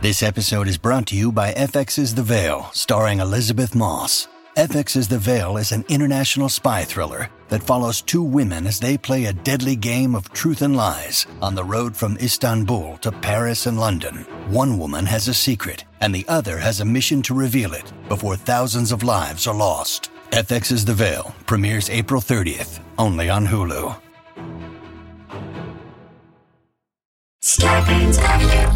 This episode is brought to you by FX's The Veil, starring Elizabeth Moss. FX's The Veil is an international spy thriller that follows two women as they play a deadly game of truth and lies on the road from Istanbul to Paris and London. One woman has a secret, and the other has a mission to reveal it before thousands of lives are lost. FX's The Veil premieres April 30th, only on Hulu. Starbane's Audio.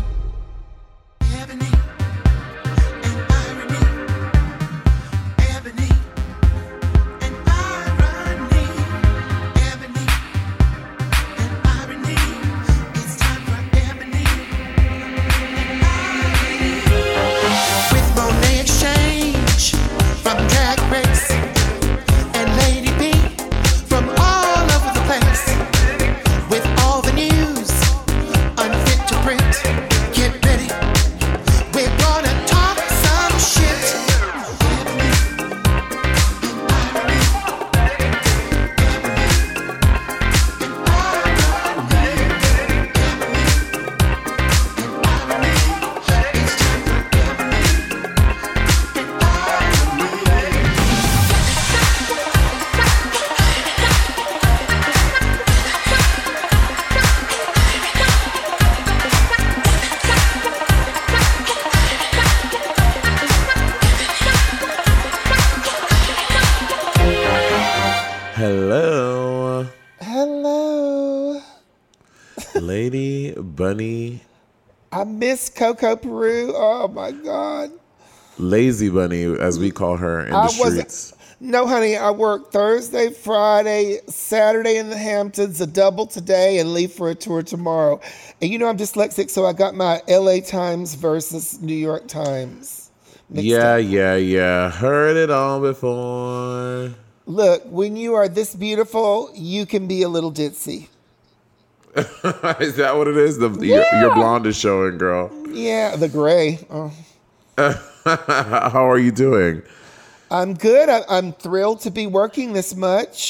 Lady Bunny. I miss Coco Peru. Oh my God. Lazy Bunny, as we call her in the streets. No, honey, I work Thursday, Friday, Saturday in the Hamptons, a double today, and leave for a tour tomorrow. And you know I'm dyslexic, so I got my LA Times versus New York Times. Yeah. Heard it all before. Look, when you are this beautiful, you can be a little ditzy. Is that what it is? Your blonde is showing, girl. Yeah, the gray. Oh. How are you doing? I'm good. I'm thrilled to be working this much.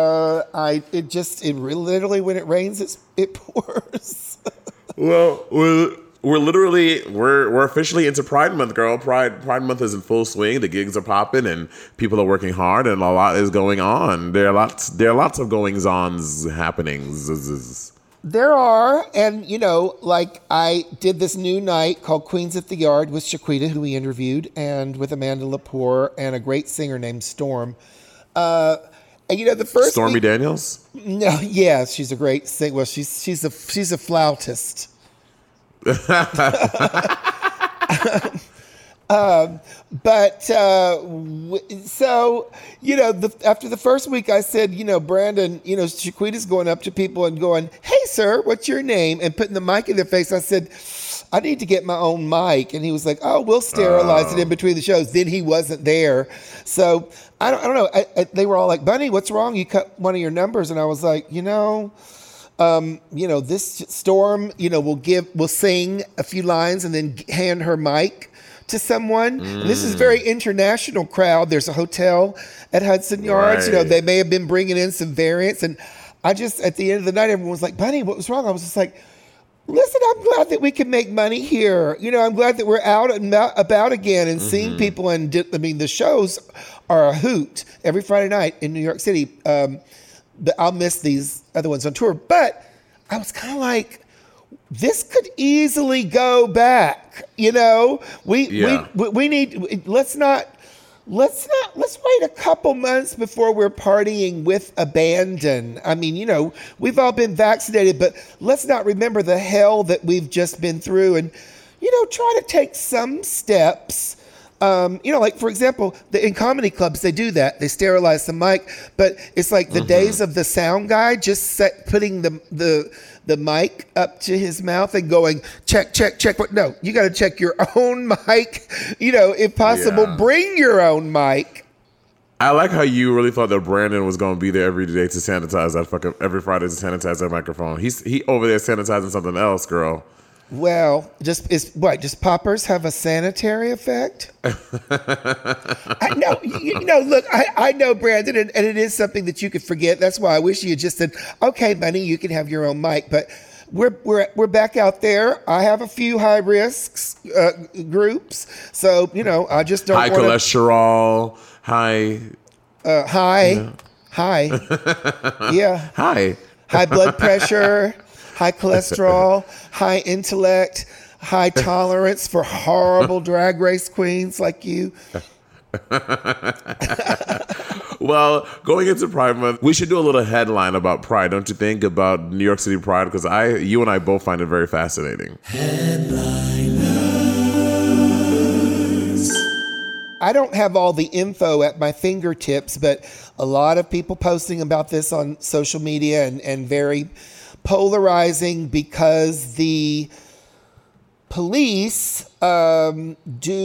Literally when it rains, it pours. Well, we're officially into Pride Month, girl. Pride Month is in full swing. The gigs are popping, and people are working hard, and a lot is going on. There are lots of goings-ons happenings. There are, and like I did this new night called Queens at the Yard with Shaquita, who we interviewed, and with Amanda Lepore and a great singer named Storm. And the first Stormy Daniels? No, yeah, she's a great singer. Well, she's a flautist. After the first week, I said, Brandon, Shaquita's going up to people and going, "Hey, sir, what's your name?" and putting the mic in their face. I said, "I need to get my own mic," and he was like, "Oh, we'll sterilize it in between the shows." Then he wasn't there, so I don't know. They were all like, "Bunny, what's wrong? You cut one of your numbers," and I was like, this Storm, we'll sing a few lines and then hand her mic to someone. And this is a very international crowd. There's a hotel at Hudson Yards. Right. They may have been bringing in some variants. And I just, at the end of the night, everyone was like, "Bunny, what was wrong?" I was just like, "Listen, I'm glad that we can make money here. I'm glad that we're out and about again and seeing people. And the shows are a hoot every Friday night in New York City. But I'll miss these other ones on tour." But I was kind of like, this could easily go back. We need, let's wait a couple months before we're partying with abandon. I mean, we've all been vaccinated, but let's not remember the hell that we've just been through and, try to take some steps. Like, for example, in comedy clubs, they do that. They sterilize the mic, but it's like the days of the sound guy just putting the mic up to his mouth and going, check. No, you got to check your own mic. If possible, bring your own mic. I like how you really thought that Brandon was going to be there every day to sanitize that every Friday to sanitize that microphone. He over there sanitizing something else, girl. Well, just poppers have a sanitary effect? Look, I know, Brandon, and it is something that you could forget. That's why I wish you had just said, "Okay, Bunny, you can have your own mic." But we're back out there. I have a few high risks groups, so I just don't high wanna, cholesterol, high yeah, high blood pressure, high cholesterol, high intellect, high tolerance for horrible drag race queens like you. Well, going into Pride Month, we should do a little headline about Pride, don't you think, about New York City Pride? Because you and I both find it very fascinating. Headliners. I don't have all the info at my fingertips, but a lot of people posting about this on social media and very polarizing because the police some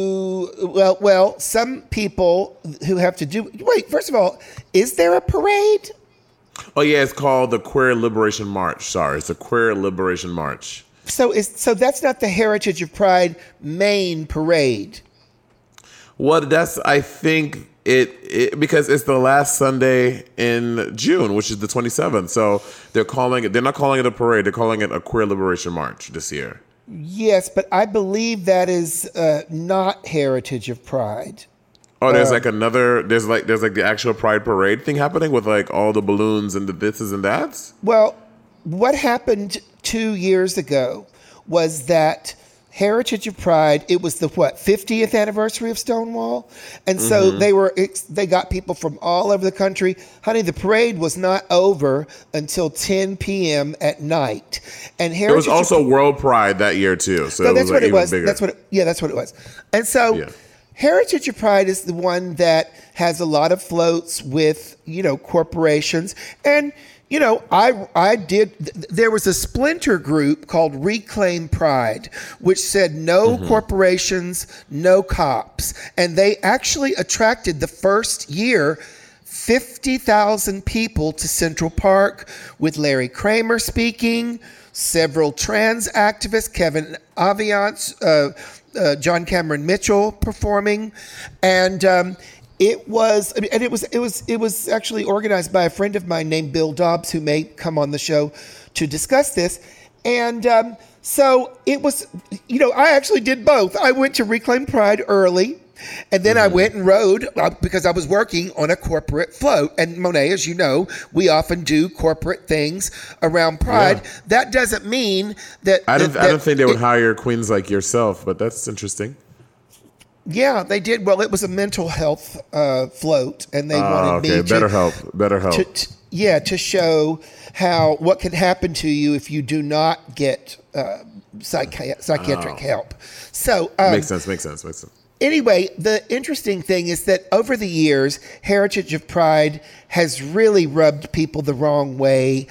people who have to do. Wait, first of all, is there a parade? Oh yeah, it's called the Queer Liberation March. Sorry, it's the Queer Liberation March. So that's not the Heritage of Pride main parade. Well, I think it because it's the last Sunday in June, which is the 27th. So they're not calling it a parade. They're calling it a Queer Liberation March this year. Yes, but I believe that is not Heritage of Pride. Oh, there's like the actual Pride parade thing happening with like all the balloons and the thises and that's? Well, what happened 2 years ago was that Heritage of Pride, it was the 50th anniversary of Stonewall? And so they got people from all over the country. Honey, the parade was not over until 10 p.m. at night. And Heritage it was also World Pride that year too. So that's what it was. Bigger. That's what it was. And so Heritage of Pride is the one that has a lot of floats with, corporations. And there was a splinter group called Reclaim Pride, which said no corporations, no cops. And they actually attracted the first year 50,000 people to Central Park with Larry Kramer speaking, several trans activists, Kevin Aviance, John Cameron Mitchell performing. And it was actually organized by a friend of mine named Bill Dobbs, who may come on the show to discuss this. And so it was, I actually did both. I went to Reclaim Pride early, and then I went and rode because I was working on a corporate float. And Monet, as you know, we often do corporate things around Pride. Yeah. That doesn't mean that I don't think they would hire queens like yourself, but that's interesting. Yeah, they did. Well, it was a mental health float, and they wanted me to better help. To show what can happen to you if you do not get psychiatric help. So makes sense. Anyway, the interesting thing is that over the years, Heritage of Pride has really rubbed people the wrong way.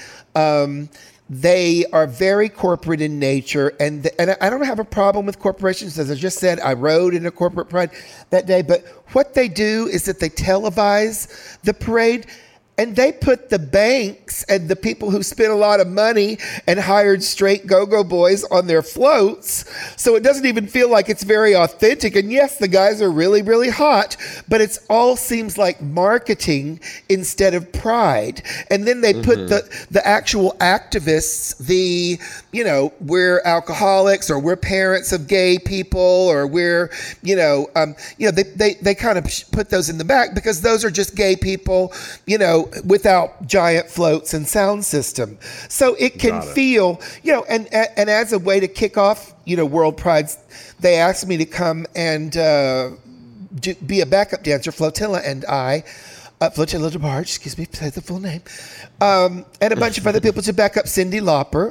They are very corporate in nature, and I don't have a problem with corporations. As I just said, I rode in a corporate pride that day. But what they do is that they televise the parade, and they put the banks and the people who spent a lot of money and hired straight go-go boys on their floats. So it doesn't even feel like it's very authentic. And yes, the guys are really, really hot, but it all seems like marketing instead of pride. And then they put the actual activists, we're alcoholics, or we're parents of gay people, or we're, they kind of put those in the back because those are just gay people, without giant floats and sound system. So it can feel, and as a way to kick off, World Pride, they asked me to come and be a backup dancer, Flotilla and I, Flotilla DeBarge, excuse me, say the full name, and a bunch of other people to back up Cyndi Lauper.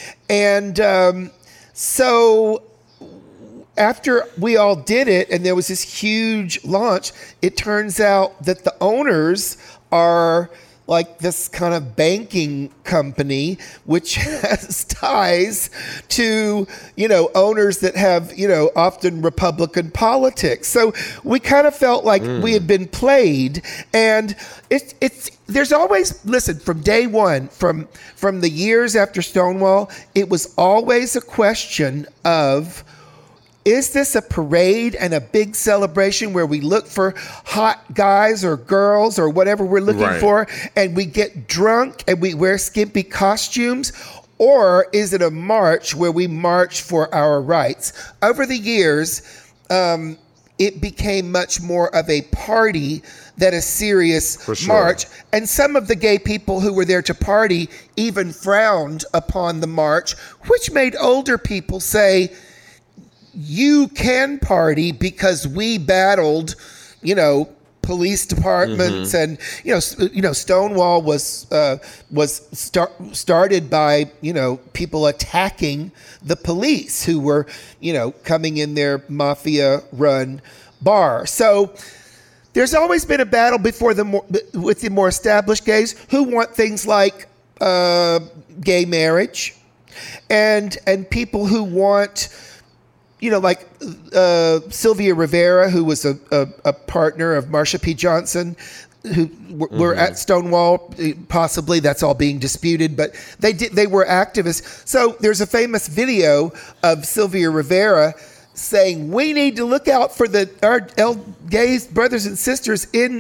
And so after we all did it and there was this huge launch, it turns out that the owners are like this kind of banking company, which has ties to, owners that have, often Republican politics. So we kind of felt like we had been played. And there's always, listen, from day one, from the years after Stonewall, it was always a question of, is this a parade and a big celebration where we look for hot guys or girls or whatever we're looking for, and we get drunk and we wear skimpy costumes? Or is it a march where we march for our rights? Over the years, it became much more of a party than a serious march. And some of the gay people who were there to party even frowned upon the march, which made older people say, you can party because we battled, police departments, and Stonewall was started by people attacking the police who were coming in their mafia run bar. So there's always been a battle with the more established gays who want things like gay marriage, and people who want like Sylvia Rivera, who was a partner of Marsha P. Johnson, who were at Stonewall. Possibly that's all being disputed, but they were activists. So there's a famous video of Sylvia Rivera saying, "We need to look out for our gay brothers and sisters in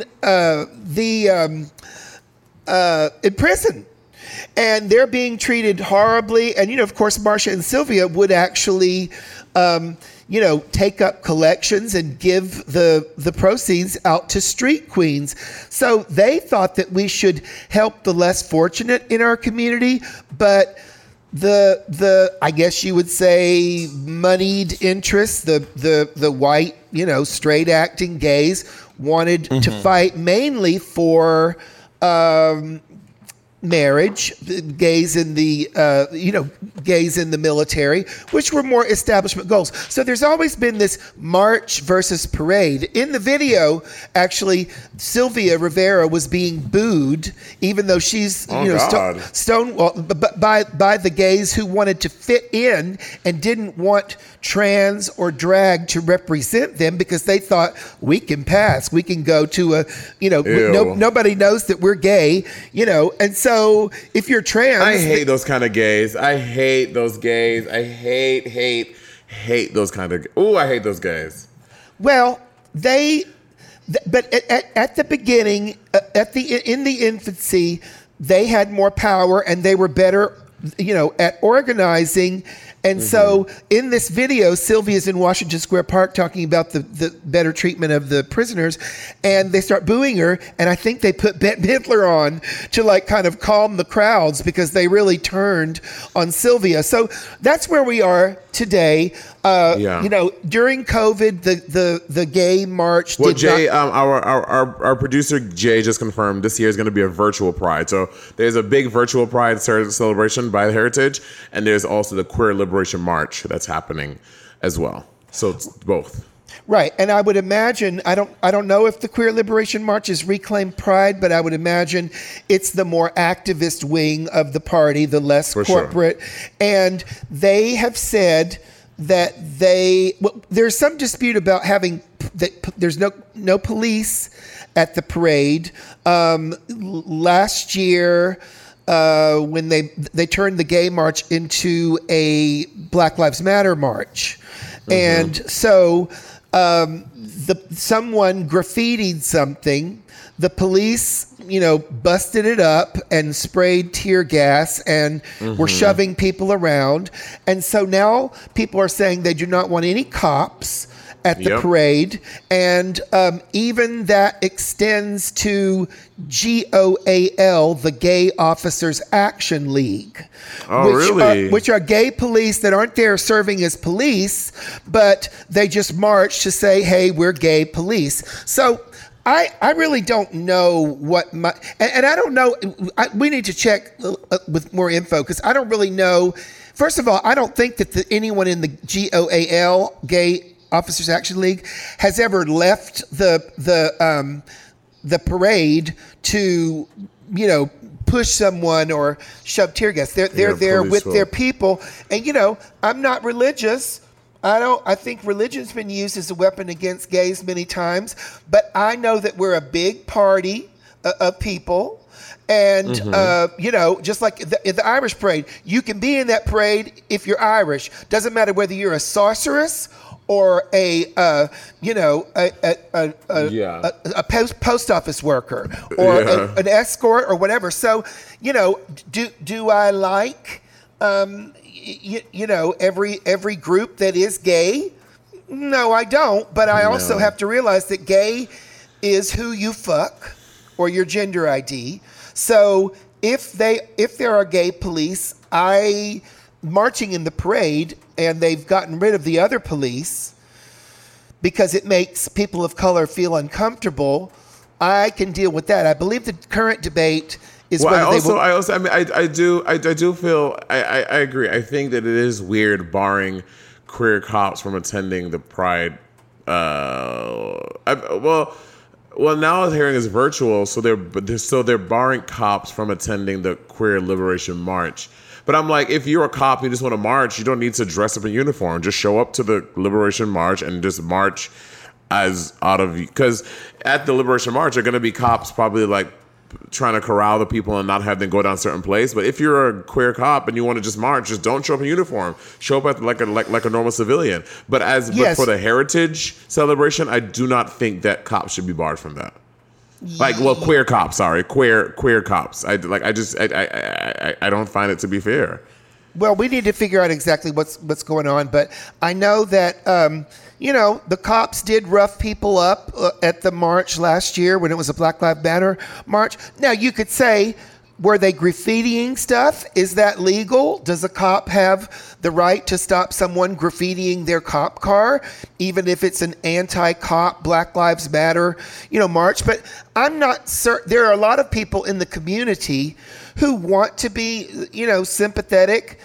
prison." And they're being treated horribly. And, of course, Marsha and Sylvia would actually, take up collections and give the proceeds out to street queens. So they thought that we should help the less fortunate in our community. But the I guess you would say moneyed interests, the white, straight acting gays wanted to fight mainly for marriage, gays in the military, which were more establishment goals. So there's always been this march versus parade. In the video, actually, Sylvia Rivera was being booed, even though she's Stonewall, by the gays who wanted to fit in and didn't want trans or drag to represent them because they thought we can pass, we can go to nobody knows that we're gay, and so if you're trans, I hate those kind of gays. I hate those gays. I hate those kind of. Oh, I hate those gays. Well, but at the beginning, in the infancy, they had more power and they were better, at organizing. And so in this video, Sylvia's in Washington Square Park talking about the better treatment of the prisoners, and they start booing her. And I think they put Bette Midler on to kind of calm the crowds because they really turned on Sylvia. So that's where we are today. During COVID, the gay march. Well, Jay, our producer Jay just confirmed this year is going to be a virtual Pride. So there's a big virtual Pride celebration by Heritage, and there's also the Queer Liberation March that's happening as well. So it's both. Right, and I would imagine I don't know if the Queer Liberation March is Reclaim Pride, but I would imagine it's the more activist wing of the party, the less corporate, and they have said that there's some dispute about having that there's no police at the parade. Last year, when they turned the gay march into a Black Lives Matter march, and so someone graffitied something. The police, busted it up and sprayed tear gas and were shoving people around. And so now people are saying they do not want any cops at the parade. And even that extends to GOAL, the Gay Officers Action League. Which are gay police that aren't there serving as police, but they just march to say, hey, we're gay police. So I really don't know what and I don't know. We need to check with more info because I don't really know. First of all, I don't think that anyone in the GOAL, Gay Officers Action League, has ever left the parade to push someone or shove tear gas. They're there with their people, and I'm not religious. I think religion's been used as a weapon against gays many times, but I know that we're a big party of people. And, just like the Irish parade, you can be in that parade if you're Irish. Doesn't matter whether you're a sorceress or a post office worker or an escort or whatever. So, do I like you know, every group that is gay. No, I don't. But I also have to realize that gay is who you fuck or your gender ID. So if there are gay police, marching in the parade and they've gotten rid of the other police because it makes people of color feel uncomfortable, I can deal with that. I believe the current debate is whether I do feel I agree. I think that it is weird barring queer cops from attending the Pride. Well, now the hearing is virtual, so they're barring cops from attending the Queer Liberation March. But I'm like, if you're a cop and you just want to march, you don't need to dress up in uniform. Just show up to the Liberation March and just march because at the Liberation March, there are going to be cops probably like trying to corral the people and not have them go down a certain place. But if you're a queer cop and you want to just march, just don't show up in uniform. Show up like a normal civilian. But but for the heritage celebration, I do not think that cops should be barred from that. Queer cops. Sorry, queer cops. I don't find it to be fair. Well, we need to figure out exactly what's going on, but I know that the cops did rough people up at the march last year when it was a Black Lives Matter march. Now, you could say, were they graffitiing stuff? Is that legal? Does a cop have the right to stop someone graffitiing their cop car, even if it's an anti-cop Black Lives Matter, march? But I'm not certain. There are a lot of people in the community who want to be, sympathetic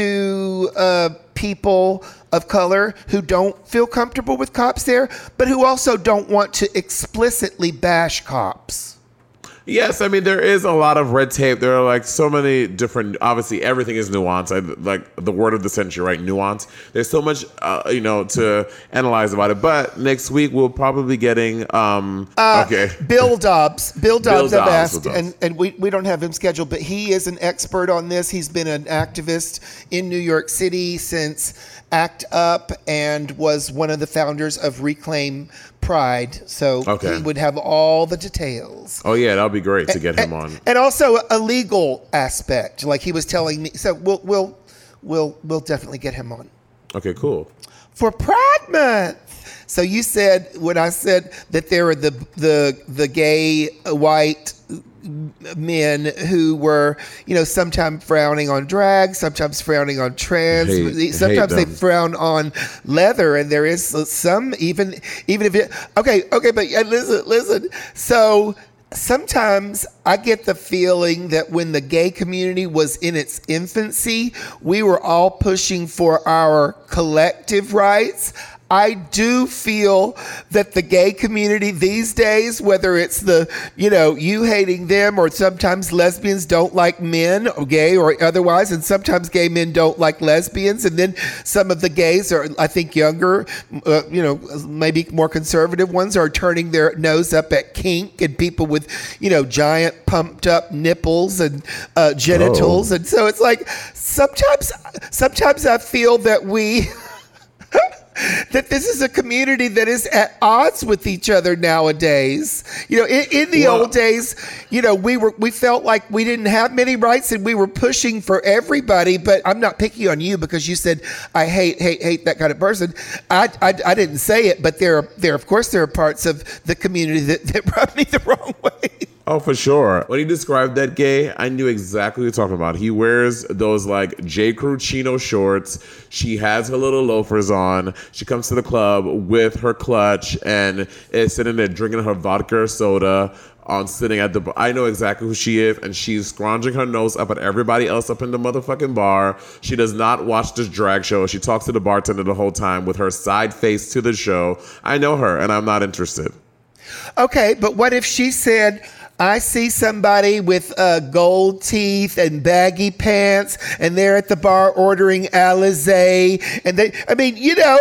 to people of color who don't feel comfortable with cops there, but who also don't want to explicitly bash cops. Yes, I mean, there is a lot of red tape. There are like so many different, obviously everything is nuance. Like the word of the century, right? Nuance. There's so much, to analyze about it. But next week we'll probably be getting, Bill Dobbs. Bill Dobbs, I've asked, and we don't have him scheduled, but he is an expert on this. He's been an activist in New York City since ACT UP and was one of the founders of Reclaim Pride. So he would have all the details. Oh yeah, that'll be great to get him on. And also a legal aspect, like he was telling me. So we'll definitely get him on. Okay, cool. For Pride Month. So you said, when I said that there were the gay white men who were, sometimes frowning on drag, sometimes frowning on trans, sometimes they frown on leather, and there is some even if it but listen. So sometimes I get the feeling that when the gay community was in its infancy, we were all pushing for our collective rights. I do feel that the gay community these days, whether it's you hating them, or sometimes lesbians don't like men, or gay or otherwise, and sometimes gay men don't like lesbians, and then some of the gays are, I think, younger, maybe more conservative ones are turning their nose up at kink and people with, giant pumped up nipples and genitals, and so it's like sometimes I feel that we. That this is a community that is at odds with each other nowadays. In the old days, we felt like we didn't have many rights and we were pushing for everybody. But I'm not picking on you because you said I hate that kind of person. I didn't say it, but there are parts of the community that rub me the wrong way. Oh, for sure. When he described that gay, I knew exactly what you're talking about. He wears those like J. Crew chino shorts. She has her little loafers on. She comes to the club with her clutch and is sitting there drinking her vodka or soda sitting at the bar. I know exactly who she is, and she's scrounging her nose up at everybody else up in the motherfucking bar. She does not watch this drag show. She talks to the bartender the whole time with her side face to the show. I know her, and I'm not interested. Okay, but what if she said, I see somebody with gold teeth and baggy pants, and they're at the bar ordering Alizé, and they, I mean,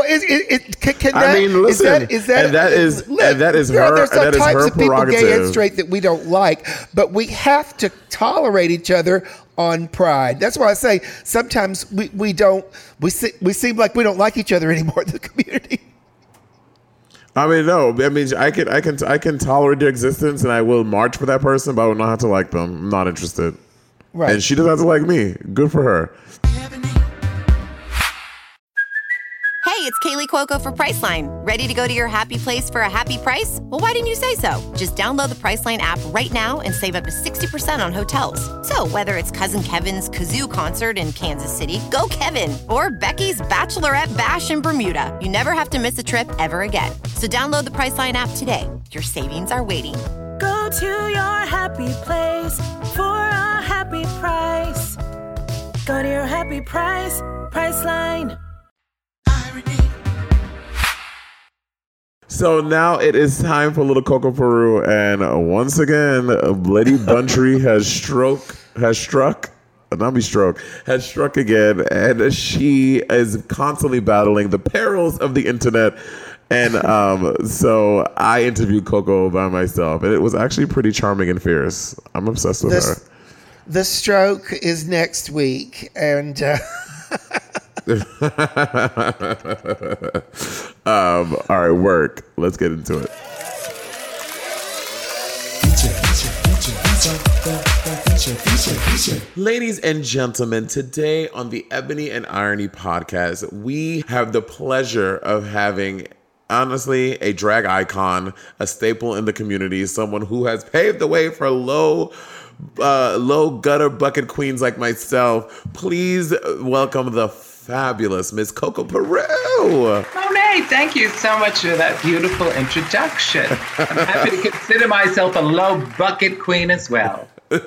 listen, that is her. There's some types of people, prerogative. gay and straight, that we don't like, but we have to tolerate each other on Pride. That's why I say sometimes we seem like we don't like each other anymore in the community. I mean, no. I mean, I can tolerate their existence, and I will march for that person, but I will not have to like them. I'm not interested. Right. And she doesn't have to like me. Good for her. Kaylee Cuoco for Priceline. Ready to go to your happy place for a happy price? Well, why didn't you say so? Just download the Priceline app right now and save up to 60% on hotels. So whether it's Cousin Kevin's Kazoo Concert in Kansas City, go Kevin, or Becky's Bachelorette Bash in Bermuda, you never have to miss a trip ever again. So download the Priceline app today. Your savings are waiting. Go to your happy place for a happy price. Go to your happy price, Priceline. So now it is time for a little Coco Peru, and once again, Lady Buntree has struck again, and she is constantly battling the perils of the internet. And so I interviewed Coco by myself, and it was actually pretty charming and fierce. I'm obsessed with her. The stroke is next week, and all right, work. Let's get into it. Ladies and gentlemen, today on the Ebony and Irony podcast, we have the pleasure of having, honestly, a drag icon, a staple in the community, someone who has paved the way for low gutter bucket queens like myself. Please welcome the fabulous Miss Coco Peru. Monet, thank you so much for that beautiful introduction. I'm happy to consider myself a low bucket queen as well.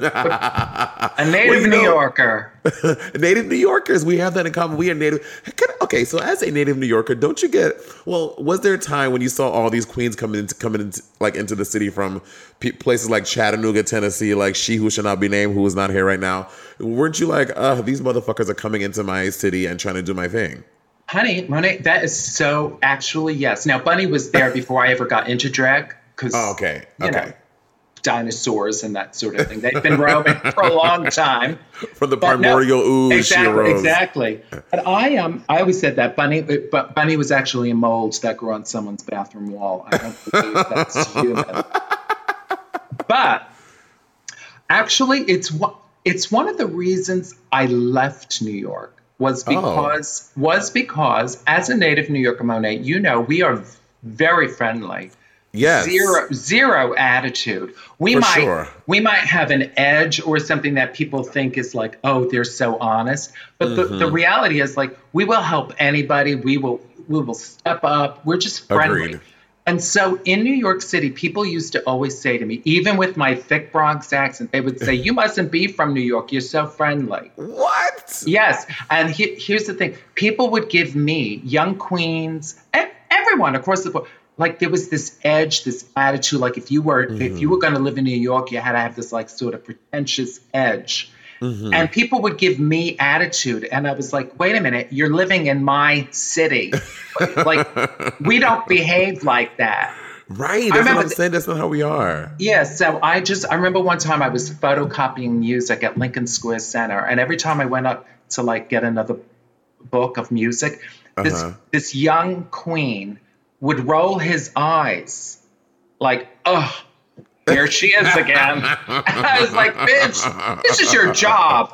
A native New Yorker. Native New Yorkers, we have that in common. We are native. Okay, so as a native New Yorker, don't you get? Well, was there a time when you saw all these queens coming into the city from places like Chattanooga, Tennessee, like she who shall not be named, who is not here right now? Weren't you like, these motherfuckers are coming into my city and trying to do my thing? Honey, Monet, that is so actually yes. Now, Bunny was there before I ever got into drag because, you know, dinosaurs and that sort of thing. They've been roaming for a long time. From the primordial ooze, she arose. Exactly. But I always said that Bunny was actually a mold that grew on someone's bathroom wall. I don't believe that's human. But actually, it's one of the reasons I left New York was because as a native New Yorker, Monet, you know, we are very friendly. Yes. Zero attitude. We might have an edge or something that people think is like, oh, they're so honest. But the reality is, like, we will help anybody. We will step up. We're just friendly. Agreed. And so in New York City, people used to always say to me, even with my thick Bronx accent, they would say, you mustn't be from New York. You're so friendly. What? Yes. And here's the thing. People would give me, young queens, everyone across the board, like there was this edge, this attitude, like if you were going to live in New York, you had to have this like sort of pretentious edge. Mm-hmm. And people would give me attitude. And I was like, wait a minute, you're living in my city. Like, we don't behave like that. Right. That's what I'm saying. That's not how we are. Yeah. So I remember one time I was photocopying music at Lincoln Square Center. And every time I went up to like get another book of music, this young queen would roll his eyes like, oh, here she is again. I was like, bitch, this is your job.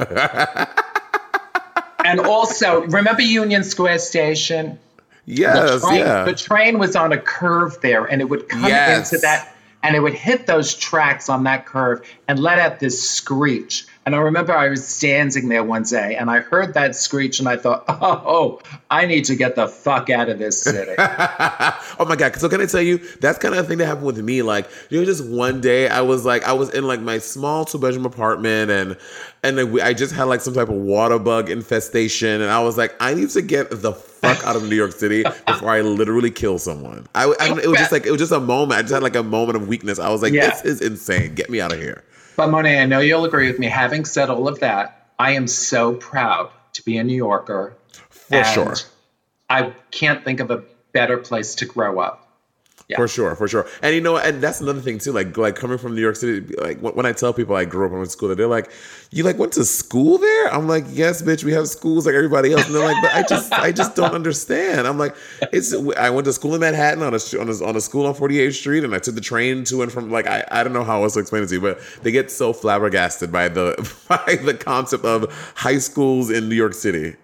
And also, remember Union Square Station? Yes, the train was on a curve there, and it would come into that, and it would hit those tracks on that curve and let out this screech. And I remember I was standing there one day, and I heard that screech, and I thought, oh, I need to get the fuck out of this city. Oh, my God. So can I tell you, that's kind of the thing that happened with me. Like, just one day, I was in, like, my small 2-bedroom apartment, and I just had, like, some type of water bug infestation, and I was like, I need to get the fuck out of New York City before I literally kill someone. It was just a moment. I just had, like, a moment of weakness. I was like, this is insane. Get me out of here. But Monet, I know you'll agree with me. Having said all of that, I am so proud to be a New Yorker. For sure. I can't think of a better place to grow up. Yeah. For sure. And you know, and that's another thing too, like coming from New York City, like when I tell people I grew up and went to school there, they're like, you like went to school there? I'm like, yes, bitch, we have schools like everybody else. And they're like, but I just don't understand. I'm like, I went to school in Manhattan on a school on 48th Street, and I took the train to and from, like, I don't know how else to explain it to you, but they get so flabbergasted by the concept of high schools in New York City.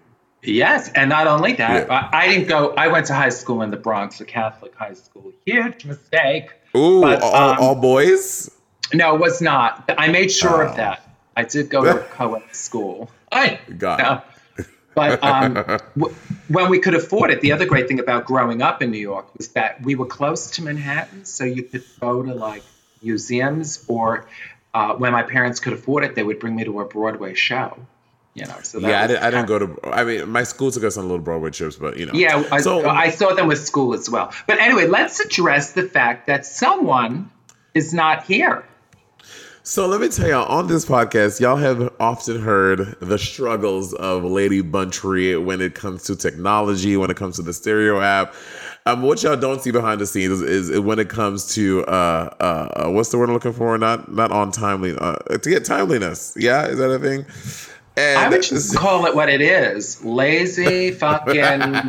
Yes, and not only that, Yeah. I didn't go. I went to high school in the Bronx, a Catholic high school. Huge mistake. Ooh, But, all boys? No, it was not. I made sure of that. I did go to a co-ed school. Got it. But when we could afford it, the other great thing about growing up in New York was that we were close to Manhattan, so you could go to like museums, or when my parents could afford it, they would bring me to a Broadway show. So that I didn't go to. I mean, my school took us on little Broadway trips, but Yeah, I saw them with school as well. But anyway, let's address the fact that someone is not here. So let me tell y'all, on this podcast, y'all have often heard the struggles of Lady Buntree when it comes to technology, when it comes to the stereo app. What y'all don't see behind the scenes is when it comes to what's the word I'm looking for? Not on timely to get timeliness. Yeah, is that a thing? And I would just call it what it is: lazy fucking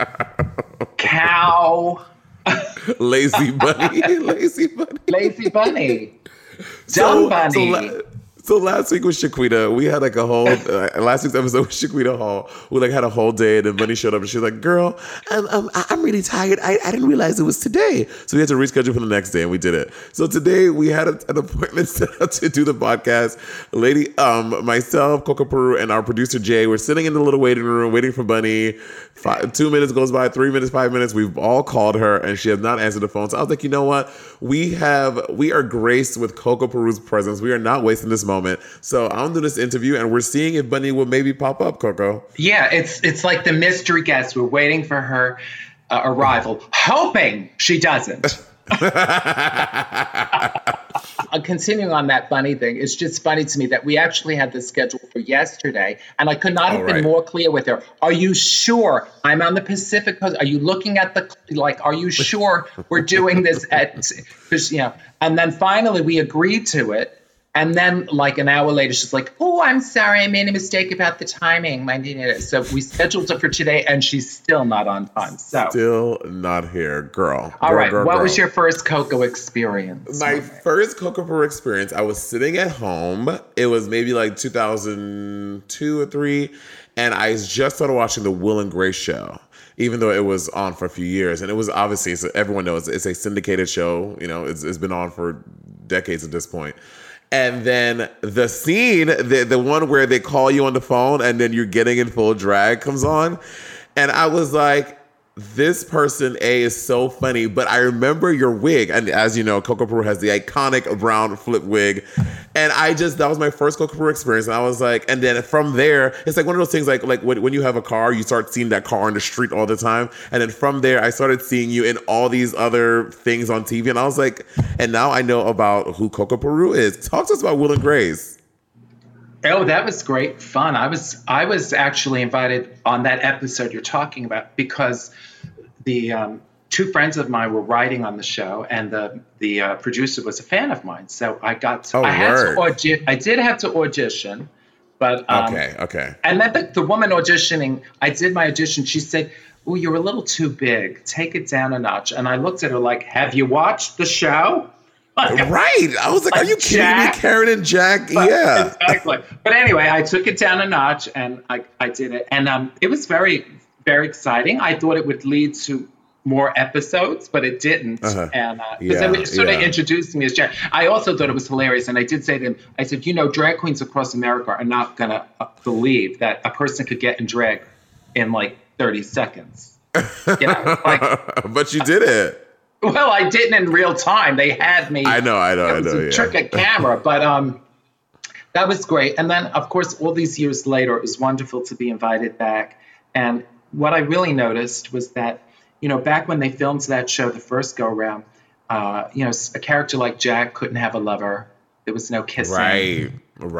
cow, lazy bunny, lazy bunny. Dumb bunny. So last week with Shaquita, we had like a whole last week's episode with Shaquita Hall. We like had a whole day, and then Bunny showed up, and she was like, "Girl, I'm really tired. I didn't realize it was today." So we had to reschedule for the next day, and we did it. So today we had an appointment set up to do the podcast. Myself, Coco Peru, and our producer Jay were sitting in the little waiting room waiting for Bunny. 2 minutes goes by, 3 minutes, 5 minutes. We've all called her, and she has not answered the phone. So I was like, you know what? We are graced with Coco Peru's presence. We are not wasting this moment. So I'm doing this interview, and we're seeing if Bunny will maybe pop up, Coco. Yeah, it's like the mystery guest. We're waiting for her arrival, hoping she doesn't. Continuing on that Bunny thing, it's just funny to me that we actually had this scheduled for yesterday, and I could not have been more clear with her. Are you sure I'm on the Pacific Coast? Are you looking at are you sure we're doing this and then finally we agreed to it. And then, like an hour later, she's like, "Oh, I'm sorry, I made a mistake about the timing." So we scheduled her for today, and she's still not on time. Still not here, girl. All right, what was your first Coco experience? My first Coco Peru experience, I was sitting at home. It was maybe like 2002 or 3, and I just started watching the Will and Grace show, even though it was on for a few years. And it was obviously, so everyone knows, it's a syndicated show. It's been on for decades at this point. And then the scene, the one where they call you on the phone and then you're getting in full drag comes on. And I was like, this person, is so funny. But I remember your wig. And as you know, Coco Peru has the iconic brown flip wig. And that was my first Coco Peru experience. And I was like, and then from there, it's like one of those things like when you have a car, you start seeing that car on the street all the time. And then from there, I started seeing you in all these other things on TV. And I was like, and now I know about who Coco Peru is. Talk to us about Will and Grace. Oh, that was great fun. I was actually invited on that episode you're talking about because the two friends of mine were writing on the show, and the producer was a fan of mine. So I got to, I did have to audition, but okay. And then the woman auditioning, I did my audition. She said, "Oh, you're a little too big. Take it down a notch." And I looked at her like, "Have you watched the show?" Right. I was like, are you kidding me? Karen and Jack? Yeah. Exactly. But anyway, I took it down a notch, and I did it. And it was very, very exciting. I thought it would lead to more episodes, but it didn't. And because it sort of introduced me as Jack. I also thought it was hilarious. And I did say to him, I said, drag queens across America are not going to believe that a person could get in drag in like 30 seconds. But you did it. Well, I didn't in real time. They had me. I know. It was a trick at camera, but that was great. And then, of course, all these years later, it was wonderful to be invited back. And what I really noticed was that, back when they filmed that show the first go around, a character like Jack couldn't have a lover. There was no kissing. Right.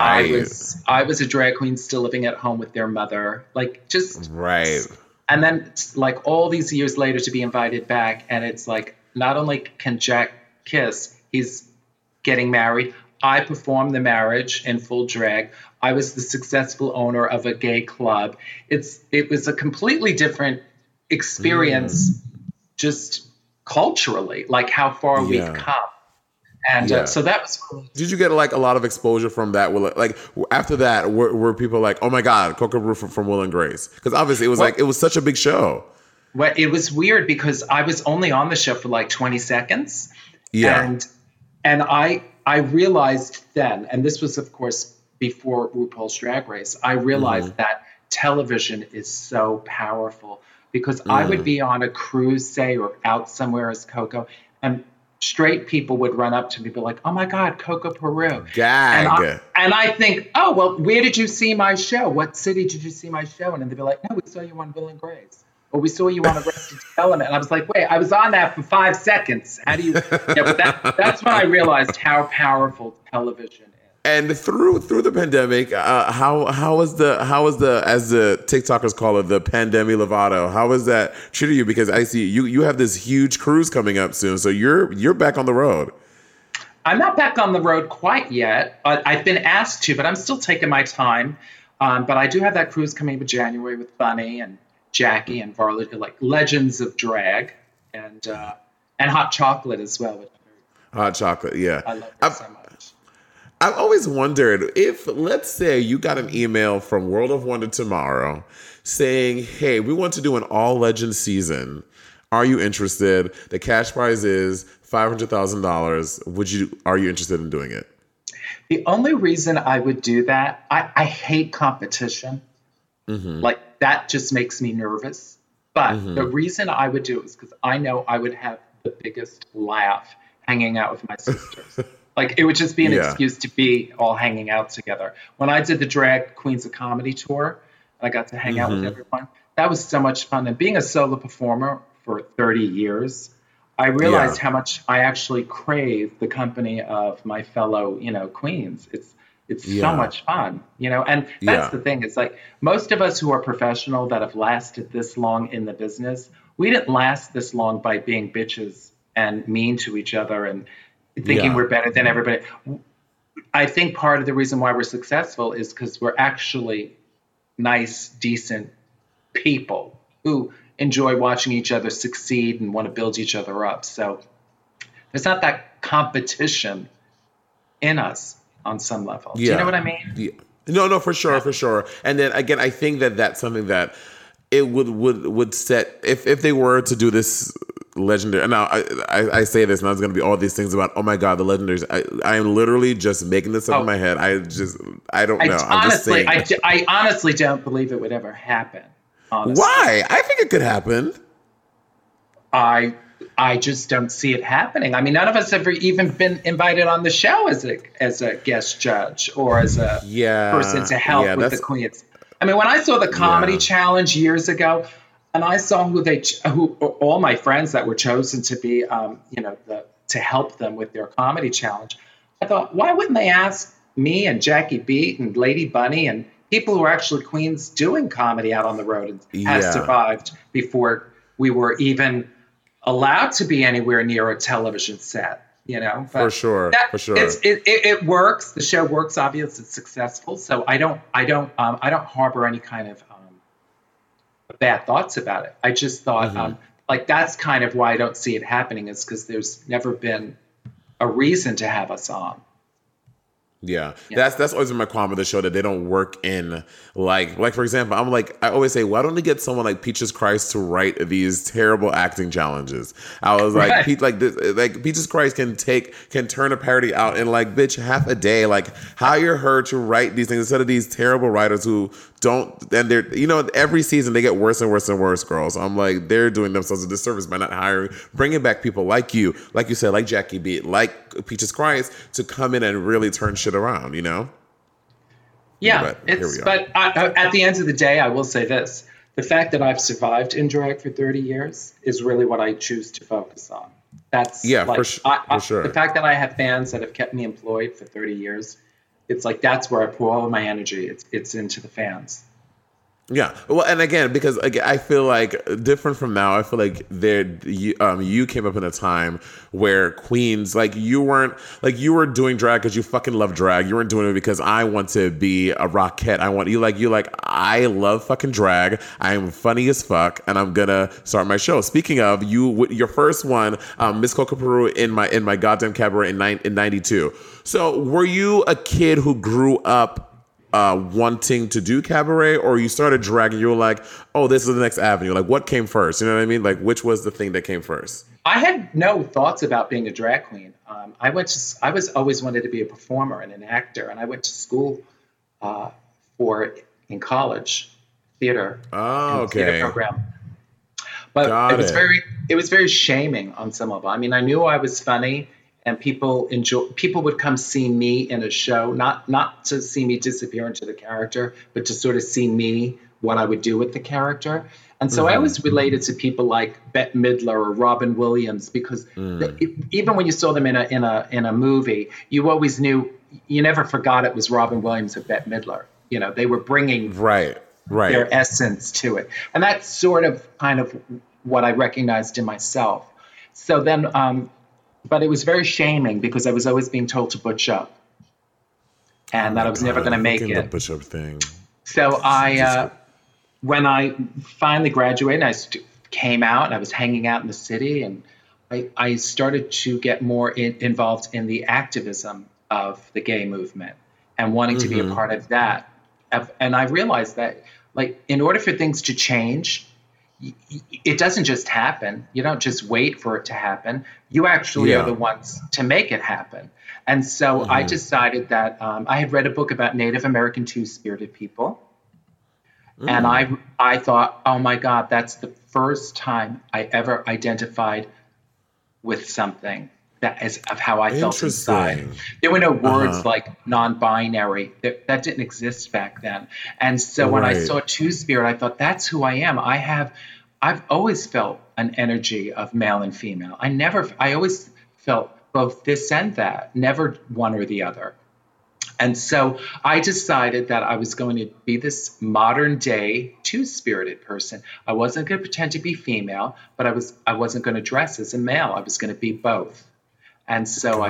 I was a drag queen still living at home with their mother. Right. And then, all these years later, to be invited back, and it's like, not only can Jack kiss, he's getting married. I performed the marriage in full drag. I was the successful owner of a gay club. It was a completely different experience, just culturally, like how far we've come. And so that was really. Did you get like a lot of exposure from that? Like after that, were people like, oh my God, Coco Peru from Will and Grace? Because obviously it was it was such a big show. Well, it was weird because I was only on the show for like 20 seconds. Yeah. And I realized then, and this was of course before RuPaul's Drag Race, I realized that television is so powerful because I would be on a cruise, say, or out somewhere as Coco, and straight people would run up to me and be like, oh my God, Coco Peru. Gag. And I think, oh, well, where did you see my show? What city did you see my show? And then they'd be like, no, we saw you on Will and Grace. Or we saw you on Arrested Development. And I was like, wait, I was on that for 5 seconds. How do you? But that's when I realized how powerful television is. And through the pandemic, how was the as the TikTokers call it, the pandemic Lovato? How was that treating you? Because I see you have this huge cruise coming up soon, so you're back on the road. I'm not back on the road quite yet. I've been asked to, but I'm still taking my time. But I do have that cruise coming up in January with Bunny and Jackie and Varley, like legends of drag, and hot chocolate as well. Hot chocolate, yeah. I love that so much. I've always wondered if, let's say, you got an email from World of Wonder tomorrow saying, "Hey, we want to do an All Legends season. Are you interested? The cash prize is $500,000. Are you interested in doing it?" The only reason I would do that, I hate competition. Like that just makes me nervous. But the reason I would do it is because I know I would have the biggest laugh hanging out with my sisters. Like it would just be an excuse to be all hanging out together. When I did the Drag Queens of Comedy tour, I got to hang out with everyone. That was so much fun. And being a solo performer for 30 years, I realized how much I actually crave the company of my fellow, queens. It's so much fun, and that's the thing. It's like most of us who are professional that have lasted this long in the business, we didn't last this long by being bitches and mean to each other and thinking we're better than everybody. I think part of the reason why we're successful is because we're actually nice, decent people who enjoy watching each other succeed and want to build each other up. So there's not that competition in us on some level. Do you know what I mean? Yeah. No, for sure. And then again, I think that that's something that it would set if they were to do this legendary. And now I say this, and there's going to be all these things about, oh my God, the legendaries. I am literally just making this up in my head. I don't know. I'm just saying. I honestly don't believe it would ever happen. Honestly. Why? I think it could happen. I just don't see it happening. I mean, none of us have ever even been invited on the show as a guest judge or as a person to help with the queens. I mean, when I saw the comedy challenge years ago, and I saw who all my friends that were chosen to be, to help them with their comedy challenge, I thought, why wouldn't they ask me and Jackie Beat and Lady Bunny and people who are actually queens doing comedy out on the road and have survived before we were even allowed to be anywhere near a television set, But for sure. It works. The show works. Obviously, it's successful. So I don't harbor any kind of bad thoughts about it. I just thought that's kind of why I don't see it happening, is because there's never been a reason to have us on. Yeah. That's always been my qualm with the show, that they don't work in like for example, I always say, why don't they get someone like Peaches Christ to write these terrible acting challenges? I was like, Peaches Christ can turn a parody out in bitch, half a day. Hire her to write these things instead of these terrible writers who don't, and they're, every season they get worse and worse and worse, girls. I'm like, they're doing themselves a disservice by not bringing back people like you said, like Jackie Beat, like Peaches Christ, to come in and really turn shit around, Yeah, but at the end of the day, I will say this. The fact that I've survived in drag for 30 years is really what I choose to focus on. That's for sure. The fact that I have fans that have kept me employed for 30 years, it's that's where I pour all of my energy. It's into the fans. Yeah. Well, and again, because I feel like different from now, I feel like you came up in a time where queens, like you were doing drag because you fucking love drag. You weren't doing it because I want to be a rockette. I love fucking drag. I am funny as fuck, and I'm gonna start my show. Speaking of your first one, Miss Coco Peru in my goddamn cabaret in '92. So were you a kid who grew up wanting to do cabaret, or you started drag and you were like, oh, this is the next avenue? Like, what came first? You know what I mean? Like, which was the thing that came first? I had no thoughts about being a drag queen. I was always wanted to be a performer and an actor, and I went to school in college theater. Oh, okay. Theater program. But it was very shaming on some level. I mean, I knew I was funny, and people would come see me in a show, not to see me disappear into the character, but to sort of see me, what I would do with the character. And so I always related to people like Bette Midler or Robin Williams, because even when you saw them in a movie, you always knew, you never forgot it was Robin Williams or Bette Midler. You know, they were bringing their essence to it. And that's sort of kind of what I recognized in myself. So then, but it was very shaming because I was always being told to butch up, and that I was never going to make it. The butch up thing. So when I finally graduated, I came out and I was hanging out in the city, and I started to get more involved in the activism of the gay movement and wanting to be a part of that. And I realized that, like, in order for things to change, it doesn't just happen. You don't just wait for it to happen. You actually are the ones to make it happen. And so I decided that I had read a book about Native American two-spirited people. And I thought, oh my God, that's the first time I ever identified with something that is of how I felt inside. There were no words like non-binary. That didn't exist back then. And so when I saw two-spirit, I thought, that's who I am. I've always felt an energy of male and female. I always felt both this and that, never one or the other. And so I decided that I was going to be this modern day two-spirited person. I wasn't going to pretend to be female, but I wasn't going to dress as a male. I was going to be both. And so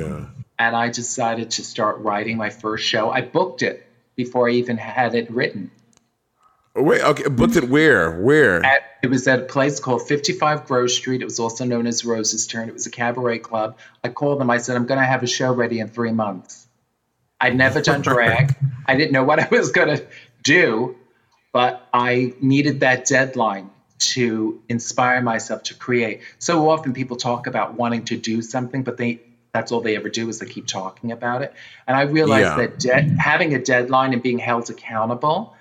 I decided to start writing my first show. I booked it before I even had it written. Wait, okay, booked it where? It was at a place called 55 Grove Street. It was also known as Rose's Turn. It was a cabaret club. I called them. I said, I'm going to have a show ready in 3 months. I'd never done drag. I didn't know what I was going to do, but I needed that deadline to inspire myself to create. So often people talk about wanting to do something, but that's all they ever do is they keep talking about it. And I realized that having a deadline and being held accountable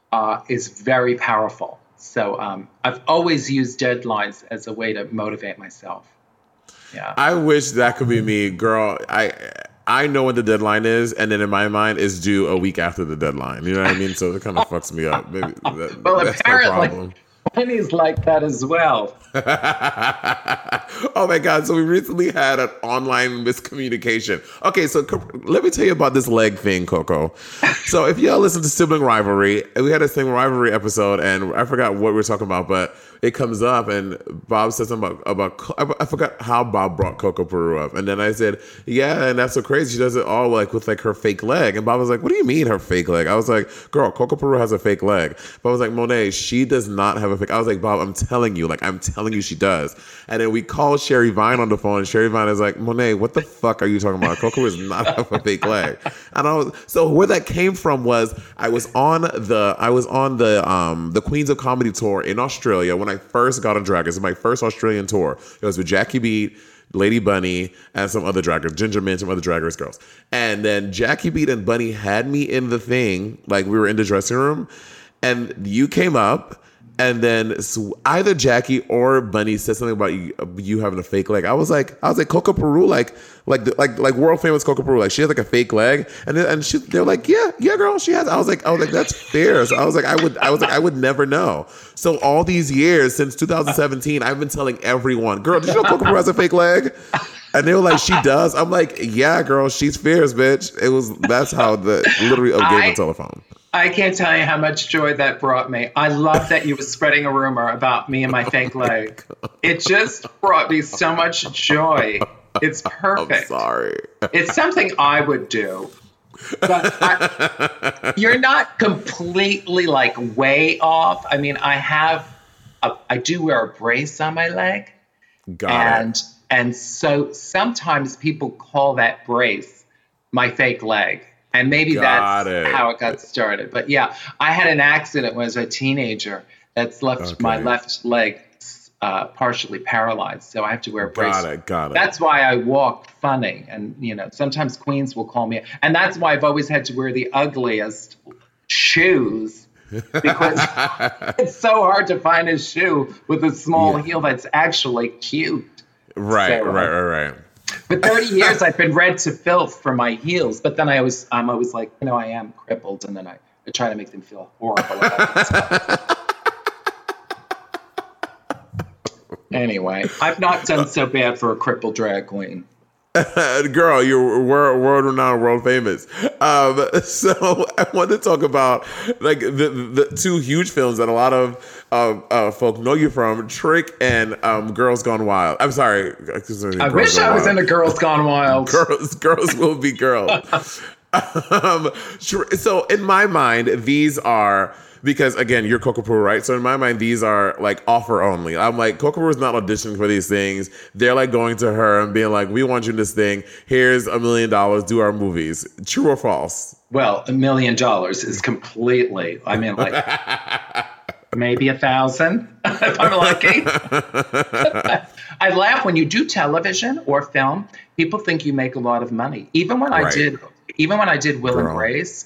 is very powerful. So I've always used deadlines as a way to motivate myself. Yeah. I wish that could be me, girl. I know when the deadline is, and then in my mind is due a week after the deadline. You know what I mean? So it kind of fucks me up. Maybe that's apparently, Penny's like that as well. Oh my God. So we recently had an online miscommunication. Okay, so let me tell you about this leg thing, Coco. So if y'all listen to Sibling Rivalry, we had a Sibling Rivalry episode, and I forgot what we were talking about, but it comes up, and Bob said something about I forgot how Bob brought Coco Peru up. And then I said, yeah, and that's so crazy. She does it all like with like her fake leg. And Bob was like, what do you mean her fake leg? I was like, girl, Coco Peru has a fake leg. Bob was like, Monet, she does not have a fake. I was like, Bob, I'm telling you she does. And then we called Sherry Vine on the phone, and Sherry Vine is like, Monet, what the fuck are you talking about? Coco does not have a fake leg. And so where that came from was I was on the Queens of Comedy tour in Australia when I first got on Drag Race. It was my first Australian tour. It was with Jackie Beat, Lady Bunny, and some other drag race, Ginger Mint, some other Drag Race girls. And then Jackie Beat and Bunny had me in the thing, like we were in the dressing room, and you came up. And then either Jackie or Bunny said something about you having a fake leg. I was like Coco Peru, like world famous Coco Peru, like she has like a fake leg. And they're like, yeah, girl, she has. I was like, that's fair. So I was like, I would never know. So all these years since 2017, I've been telling everyone, girl, did you know Coco Peru has a fake leg? And they were like, she does. I'm like, yeah, girl, she's fierce, bitch. That's how literally gave the telephone. I can't tell you how much joy that brought me. I love that you were spreading a rumor about me and my fake leg. It just brought me so much joy. It's perfect. I'm sorry. It's something I would do. But you're not completely like way off. I mean, I do wear a brace on my leg. Got it. And so sometimes people call that brace my fake leg. And maybe that's how it got started. But yeah, I had an accident when I was a teenager that's left my left leg partially paralyzed. So I have to wear a brace. Got it. That's why I walk funny. And, sometimes queens will call me. And that's why I've always had to wear the ugliest shoes. Because it's so hard to find a shoe with a small heel that's actually cute. Right. For 30 years, I've been read to filth for my heels, but then I'm always like, I am crippled, and then I try to make them feel horrible about themselves. Anyway, I've not done so bad for a crippled drag queen. Girl, you're world-renowned, world famous. So I want to talk about like the two huge films that a lot of folk know you from, Trick and Girls Gone Wild. I'm sorry. I wish I was in a Girls Gone Wild. Girls will be girls. So in my mind, these are... Because again, you're Kokopuru, right? So in my mind, these are like offer only. I'm like, Kokopuru is not auditioning for these things. They're like going to her and being like, we want you in this thing. Here's $1 million. Do our movies. True or false? Well, $1 million is completely, like maybe 1,000 if I'm lucky. I laugh when you do television or film, people think you make a lot of money. Even when I did Will and Grace,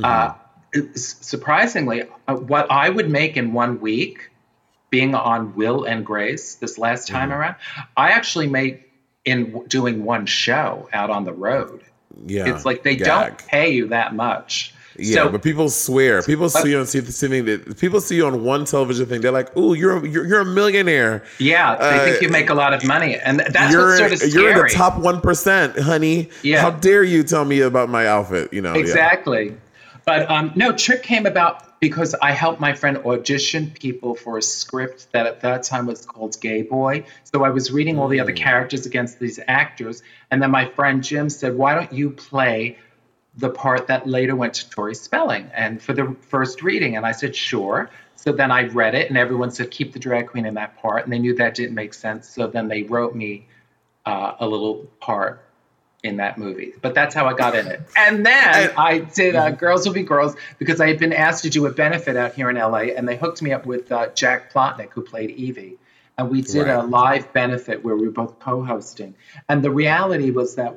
surprisingly, what I would make in 1 week being on Will and Grace this last time around, I actually made in doing one show out on the road. Yeah, it's like they don't pay you that much. Yeah, but people swear. People see you on people see you on one television thing. They're like, "Ooh, you're a millionaire." Yeah, they think you make a lot of money, and that's what's sort of scary. You're in the top 1%, honey. Yeah. How dare you tell me about my outfit? Exactly. Yeah. But no, Trick came about because I helped my friend audition people for a script that at that time was called Gay Boy. So I was reading all the other characters against these actors. And then my friend Jim said, why don't you play the part that later went to Tori Spelling and for the first reading? And I said, sure. So then I read it and everyone said, keep the drag queen in that part. And they knew that didn't make sense. So then they wrote me a little part in that movie. But that's how I got in it. And then I did Girls Will Be Girls because I had been asked to do a benefit out here in LA, and they hooked me up with Jack Plotnick, who played Evie. And we did a live benefit where we were both co-hosting. And the reality was that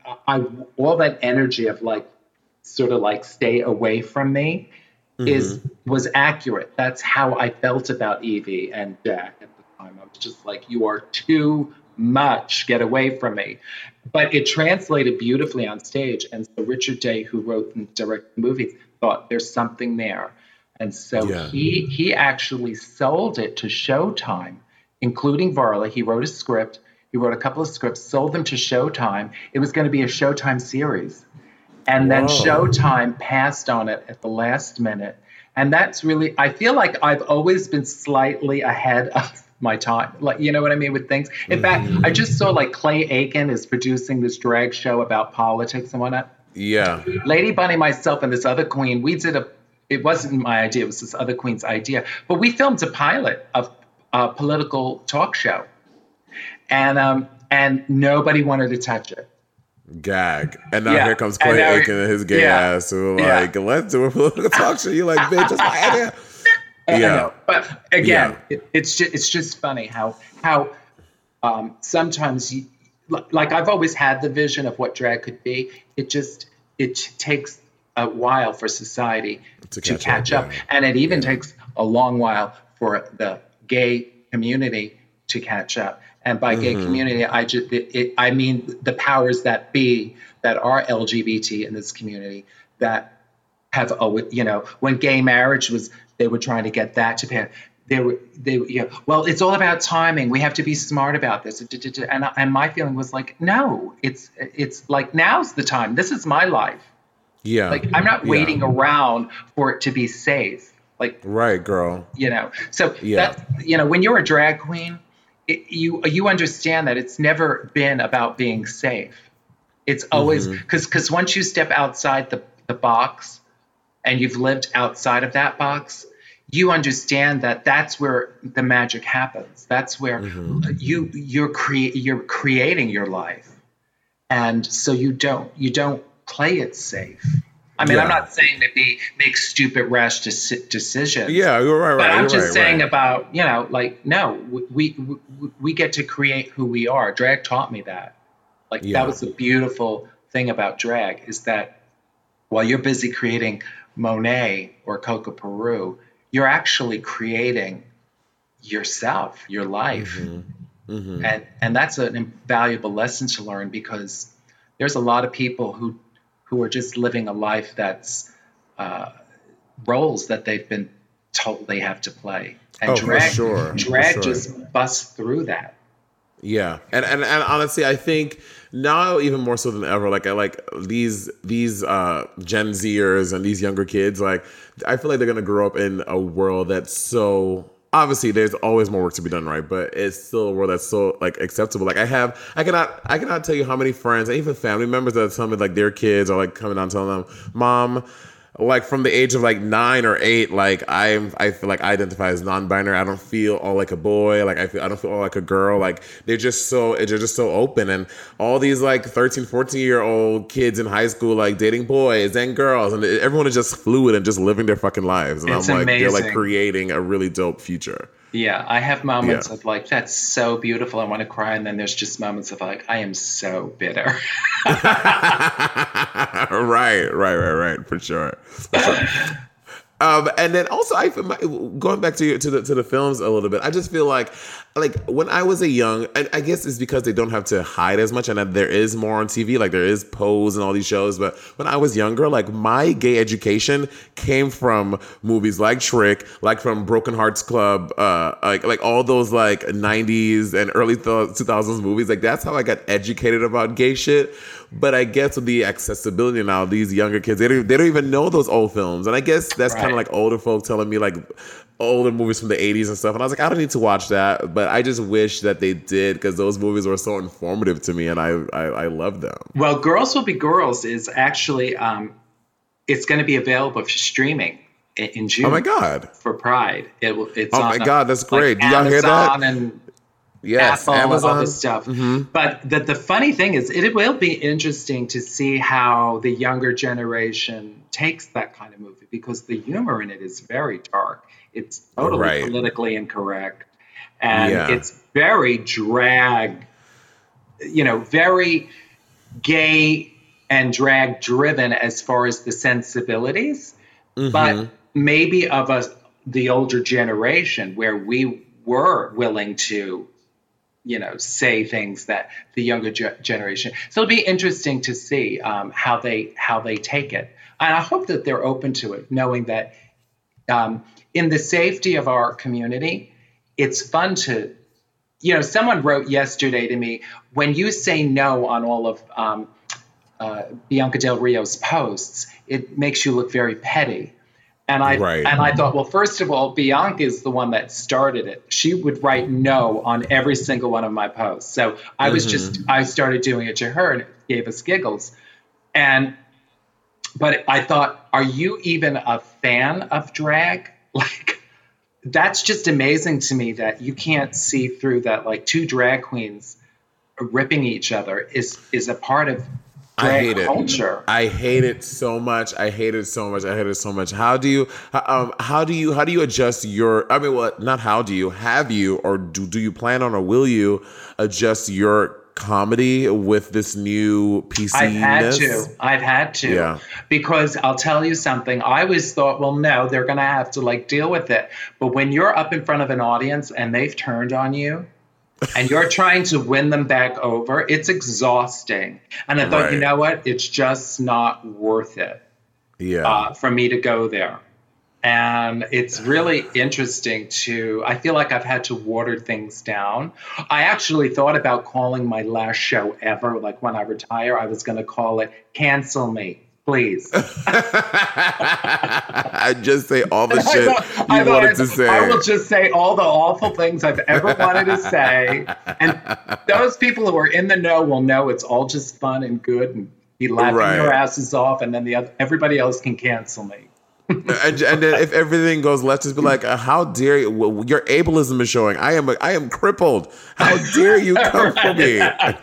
all that energy of like, sort of like stay away from me was accurate. That's how I felt about Evie and Jack at the time. I was just like, you are too much, get away from me. But it translated beautifully on stage. And so Richard Day, who wrote and directed the movie, thought there's something there. And so he actually sold it to Showtime, including Varla. He wrote a script. He wrote a couple of scripts, sold them to Showtime. It was going to be a Showtime series. And then Showtime passed on it at the last minute. And that's really, I feel like I've always been slightly ahead of my time, like, you know what I mean, with things. In fact, I just saw like Clay Aiken is producing this drag show about politics and whatnot. Yeah. Lady Bunny, myself, and this other queen, we did it wasn't my idea, it was this other queen's idea, but we filmed a pilot of a political talk show. And nobody wanted to touch it. Gag. And now here comes Clay Aiken and his gay ass who like, let's do a political talk show. You're like, bitch, that's my idea. Yeah, but again, it's just funny how sometimes like I've always had the vision of what drag could be. It takes a while for society to catch up, and it even takes a long while for the gay community to catch up. And by gay community, I mean the powers that be that are LGBT in this community that have always, when gay marriage was. They were trying to get that to pass. Well, it's all about timing. We have to be smart about this. And my feeling was like, no, it's like, now's the time. This is my life. Yeah. Like, I'm not waiting around for it to be safe. Like, right, girl. So that, when you're a drag queen, you understand that it's never been about being safe. It's always because once you step outside the box and you've lived outside of that box, you understand that that's where the magic happens. That's where you're creating your life. And so you don't play it safe. I mean, I'm not saying to make stupid, rash decisions. Yeah, you're right. But I'm just saying about, no, we get to create who we are. Drag taught me that. Like, that was the beautiful thing about drag, is that while you're busy creating Monet or Coco Peru, you're actually creating yourself, your life. And that's an invaluable lesson to learn, because there's a lot of people who are just living a life that's roles that they've been told they have to play. And drag just busts through that. Yeah. And honestly, I think now even more so than ever, like these Gen Zers and these younger kids, like, I feel like they're gonna grow up in a world that's so, obviously there's always more work to be done, right? But it's still a world that's so, like, acceptable. Like, I cannot tell you how many friends and even family members that tell me, like, their kids are like coming down telling them, Mom, like, from the age of like 9 or 8, like, I feel like I identify as non-binary. I don't feel all like a boy. Like, I don't feel all like a girl. Like, they're just so open. And all these like 13, 14-year-old kids in high school, like, dating boys and girls, and everyone is just fluid and just living their fucking lives. And it's I'm like, amazing. they're like creating a really dope future. Yeah, I have moments of like, that's so beautiful, I want to cry. And then there's just moments of like, I am so bitter. Right. For sure. And then also, going back to the films a little bit, I just feel like when I was and I guess it's because they don't have to hide as much, and that there is more on TV, like there is Pose and all these shows. But when I was younger, like, my gay education came from movies like Trick, like from Broken Hearts Club, like all those like 90s and early 2000s movies. Like, that's how I got educated about gay shit. But I guess with the accessibility now, these younger kids, they don't even know those old films. And I guess that's kind of like older folk telling me like older movies from the 80s and stuff. And I was like, I don't need to watch that. But I just wish that they did, because those movies were so informative to me, and I love them. Well, Girls Will Be Girls is actually, it's going to be available for streaming in June. Oh my God. For Pride. It's oh my God, that's great. Like, do y'all hear that? Amazon and yes, Apple Amazon. and all this stuff. But the funny thing is, it will be interesting to see how the younger generation takes that kind of movie, because the humor in it is very dark. It's totally politically incorrect. And it's very drag, very gay and drag driven as far as the sensibilities. But maybe of us, the older generation, where we were willing to say things that the younger generation. So it'll be interesting to see how they take it. And I hope that they're open to it, knowing that in the safety of our community, it's fun to, someone wrote yesterday to me, when you say no on all of Bianca Del Rio's posts, it makes you look very petty. And I thought, well, first of all, Bianca is the one that started it. She would write no on every single one of my posts. So I started doing it to her, and it gave us giggles. But I thought, are you even a fan of drag? Like, that's just amazing to me that you can't see through that. Like, two drag queens ripping each other is a part of drag culture. I hate it so much. How do you adjust your, I mean, what, not how do you, have you, or do you plan on, or will you adjust your comedy with this new PC-ness? I've had to. Yeah. Because I'll tell you something. I always thought, well, no, they're going to have to like deal with it. But when you're up in front of an audience and they've turned on you and you're trying to win them back over, it's exhausting. And I thought, you know what? It's just not worth it for me to go there. And it's really interesting I feel like I've had to water things down. I actually thought about calling my last show ever, like when I retire, I was going to call it Cancel Me. Please. I just say all the shit you wanted to say. I will just say all the awful things I've ever wanted to say. And those people who are in the know will know it's all just fun and good and be laughing their asses off. And then everybody else can cancel me. and then if everything goes left, just be like, how dare you? Well, your ableism is showing. I am crippled. How dare you come for me?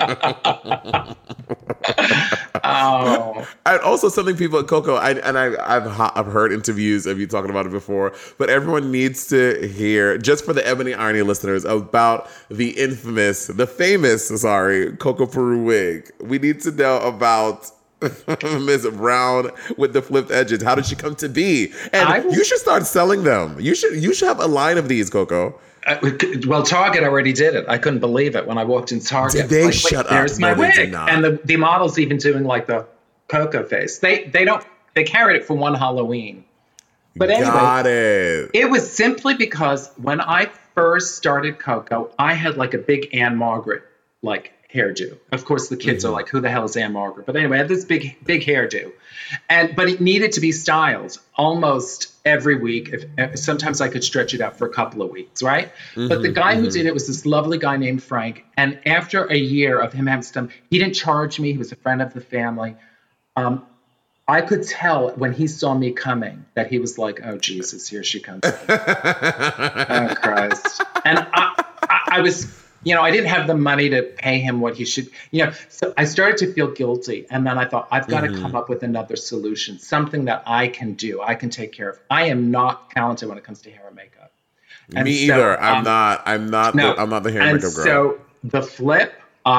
Oh. And also something people at Coco, I've heard interviews of you talking about it before, but everyone needs to hear, just for the Ebony Irony listeners, about the famous Coco Peru wig. We need to know about Ms. Brown with the flipped edges. How did she come to be? And you should start selling them. You should have a line of these, Coco. Well, Target already did it. I couldn't believe it when I walked in Target. Did they shut up? There's my wig. They did not. And the model's even doing like the Coco face. They carried it for one Halloween. But anyway, got it. It was simply because when I first started Coco, I had like a big Anne Margaret like hairdo. Of course, the kids are like, who the hell is Anne Margaret? But anyway, I had this big hairdo. But it needed to be styled almost every week. Sometimes I could stretch it out for a couple of weeks, right? But the guy who did it was this lovely guy named Frank. And after a year of him having done, he didn't charge me. He was a friend of the family. I could tell when he saw me coming that he was like, oh, Jesus, here she comes. Oh, Christ. And I was... I didn't have the money to pay him what he should, so I started to feel guilty. And then I thought, I've got to come up with another solution, something that I can do, I can take care of. I am not talented when it comes to hair and makeup. Me either. I'm not the hair and makeup girl. So the flip,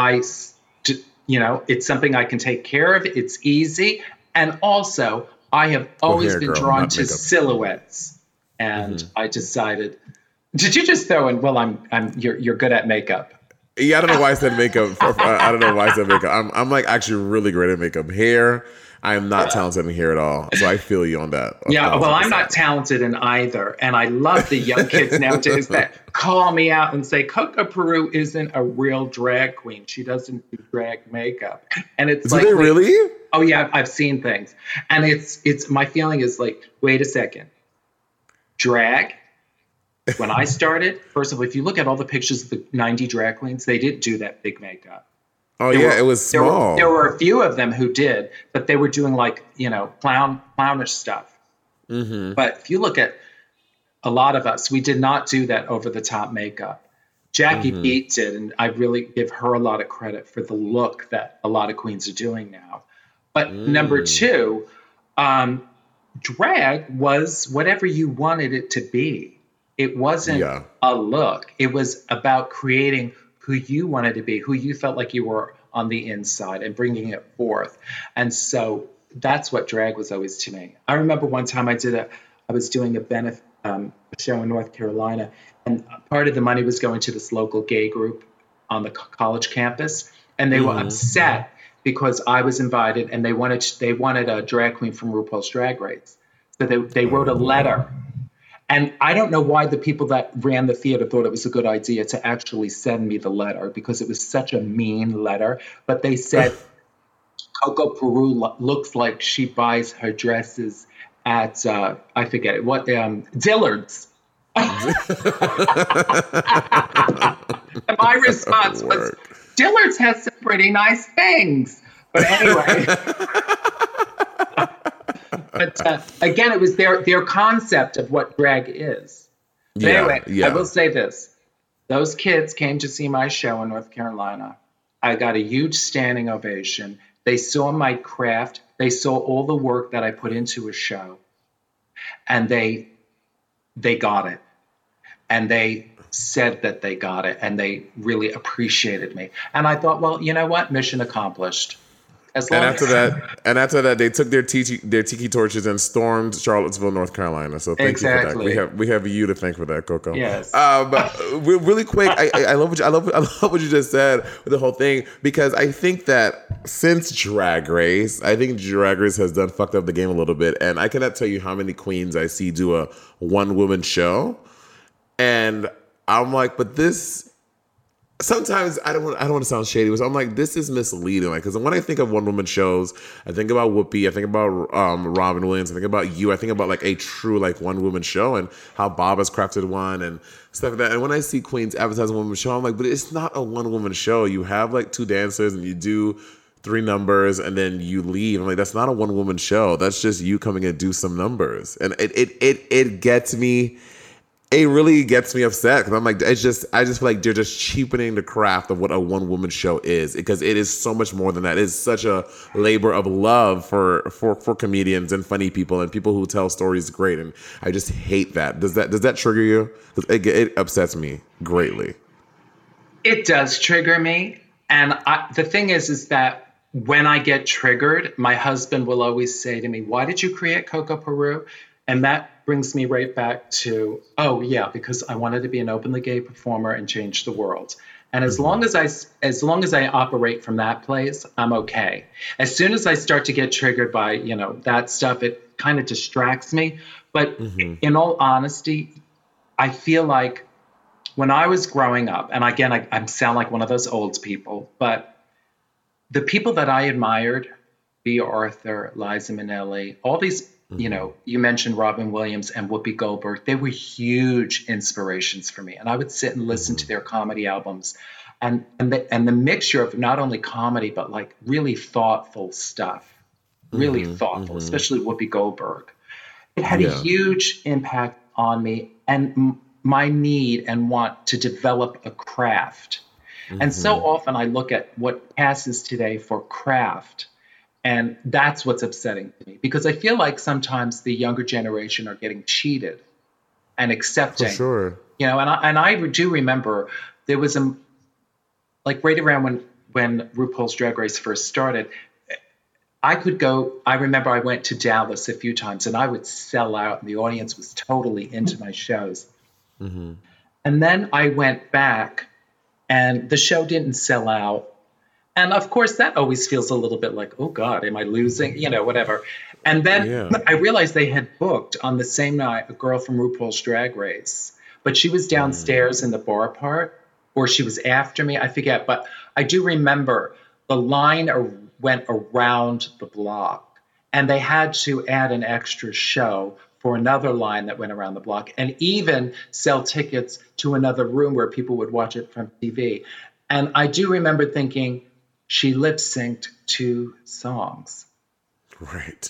it's something I can take care of. It's easy. And also I have always been drawn to silhouettes. And I decided... Did you just throw in? Well, you're good at makeup. Yeah, I don't know why I said makeup. I don't know why I said makeup. I'm like actually really great at makeup. Hair, I am not talented in hair at all. So I feel you on that. Yeah, well, I'm not talented in either, and I love the young kids nowadays that call me out and say Coco Peru isn't a real drag queen. She doesn't do drag makeup, and it's like, really? Oh yeah, I've seen things, and it's my feeling is like, wait a second, drag. When I started, first of all, if you look at all the pictures of the 90 drag queens, they didn't do that big makeup. Oh, it was small. There were a few of them who did, but they were doing like, clownish stuff. But if you look at a lot of us, we did not do that over-the-top makeup. Jackie Beat did, and I really give her a lot of credit for the look that a lot of queens are doing now. But number two, drag was whatever you wanted it to be. It wasn't a look. It was about creating who you wanted to be, who you felt like you were on the inside and bringing it forth. And so that's what drag was always to me. I remember one time I was doing a benefit show in North Carolina, and part of the money was going to this local gay group on the college campus. And they were upset because I was invited and they wanted a drag queen from RuPaul's Drag Race. So they wrote a letter. And I don't know why the people that ran the theater thought it was a good idea to actually send me the letter, because it was such a mean letter. But they said, Coco Peru looks like she buys her dresses at, I forget it, Dillard's. And my response was, Dillard's has some pretty nice things. But anyway... But again, it was their concept of what drag is. But anyway, I will say this. Those kids came to see my show in North Carolina. I got a huge standing ovation. They saw my craft. They saw all the work that I put into a show. And they got it. And they said that they got it. And they really appreciated me. And I thought, well, you know what? Mission accomplished. And after that, they took their tiki torches and stormed Charlottesville, North Carolina. So thank you for that. We have you to thank for that, Coco. Yes. But really quick, I love what you just said with the whole thing, because I think that since Drag Race, has done fucked up the game a little bit, and I cannot tell you how many queens I see do a one woman show, and I'm like, but this sometimes I don't want to sound shady, so I'm like, this is misleading. Like, because when I think of one woman shows, I think about Whoopi, I think about Robin Williams, I think about you, I think about like a true like one woman show and how Bob has crafted one and stuff like that. And when I see Queens advertise a one woman show, I'm like, but it's not a one woman show. You have like 2 dancers and you do 3 numbers and then you leave. I'm like, that's not a one woman show. That's just you coming and do some numbers. And it gets me. It really gets me upset because I'm like, I just feel like they're just cheapening the craft of what a one woman show is, because it is so much more than that. It's such a labor of love for comedians and funny people and people who tell stories great. And I just hate that. Does that trigger you? Because it upsets me greatly. It does trigger me. And the thing is that when I get triggered, my husband will always say to me, "Why did you create Coco Peru?" And that brings me right back to, oh yeah, because I wanted to be an openly gay performer and change the world. And as long as I operate from that place, I'm okay. As soon as I start to get triggered by, that stuff, it kind of distracts me. But in all honesty, I feel like when I was growing up, and again, I sound like one of those old people, but the people that I admired, B. Arthur, Liza Minnelli, all these, you mentioned Robin Williams and Whoopi Goldberg. They were huge inspirations for me. And I would sit and listen to their comedy albums and the mixture of not only comedy, but like really thoughtful stuff, especially Whoopi Goldberg. It had a huge impact on me and my need and want to develop a craft. And so often I look at what passes today for craft. And that's what's upsetting to me, because I feel like sometimes the younger generation are getting cheated and accepting. For sure. And I do remember there was right around when RuPaul's Drag Race first started, I remember I went to Dallas a few times and I would sell out and the audience was totally into my shows. And then I went back and the show didn't sell out. And of course, that always feels a little bit like, oh God, am I losing? Whatever. And then I realized they had booked on the same night a girl from RuPaul's Drag Race, but she was downstairs in the bar part, or she was after me, I forget. But I do remember the line went around the block and they had to add an extra show for another line that went around the block and even sell tickets to another room where people would watch it from TV. And I do remember thinking, she lip synced 2 songs. Right.